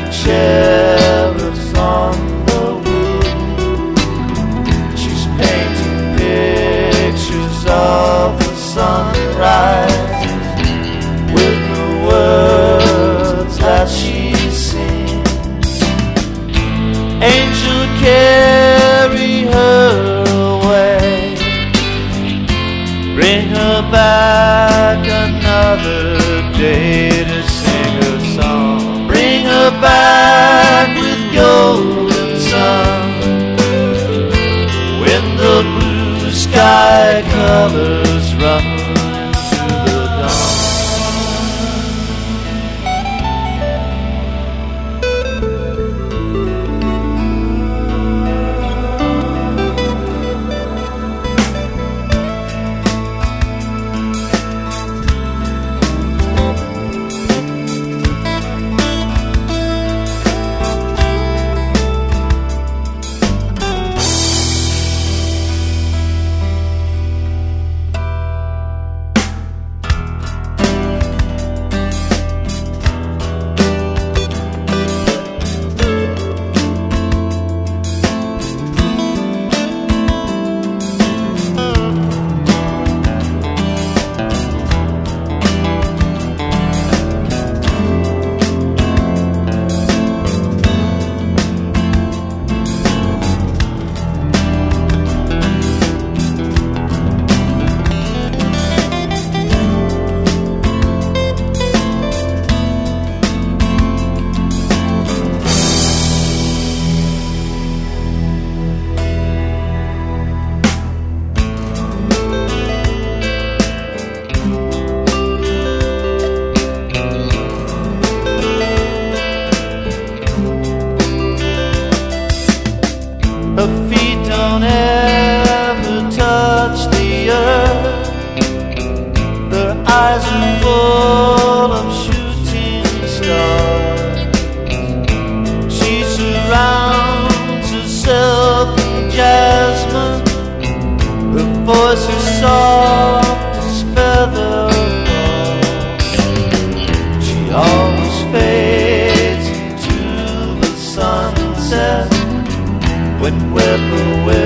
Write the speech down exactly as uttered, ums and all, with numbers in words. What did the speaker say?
cherubs on the wing. She's painting pictures of the sunrise with the words that she sings. Angel, carry her away, bring her back another day to sing her song. Bring her back with golden sun when the blue sky colors run into the dawn. Her feet don't ever touch the earth. Her eyes are full of shooting stars. She surrounds herself with jasmine. Her voice is soft as feather fall. She always fades into the sunset when we're